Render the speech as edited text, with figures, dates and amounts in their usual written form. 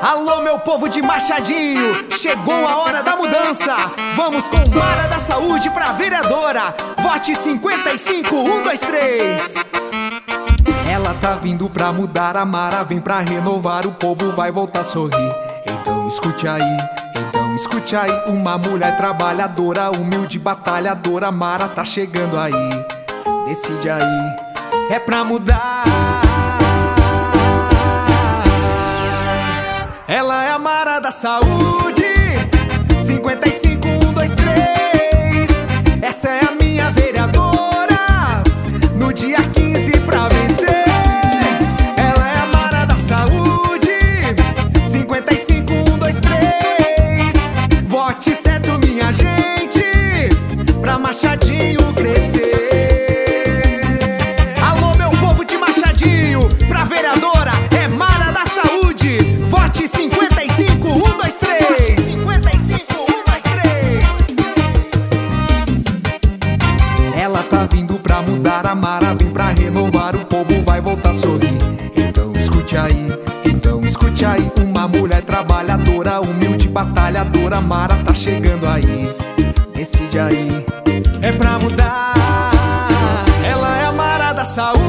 Alô, meu povo de Machadinho, chegou a hora da mudança. Vamos com Mara da Saúde pra vereadora. Vote 55, 1, 2, 3. Ela tá vindo pra mudar, a Mara vem pra renovar. O povo vai voltar a sorrir. Então escute aí, uma mulher trabalhadora, humilde, batalhadora. Mara tá chegando aí. Decide aí, é pra mudar. Ela é a Mara da Saúde. 55, 1, 2, 3. Essa é a minha vereadora, no dia 15 pra vencer. Ela é a Mara da Saúde. 55, 1, 2, 3. Vote certo, minha gente, pra Machadinho crescer. Alô, meu povo de Machadinho, pra vereadora é Mara da Saúde. Vote 55, 1, 2, 3. 55, 1, 2, 3. Ela tá vindo pra mudar, a Mara vem pra renovar. O povo vai voltar a sorrir. Então escute aí, uma mulher trabalhadora, humilde, batalhadora. Mara tá chegando aí. Decide aí, é pra mudar. Ela é a Mara da Saúde.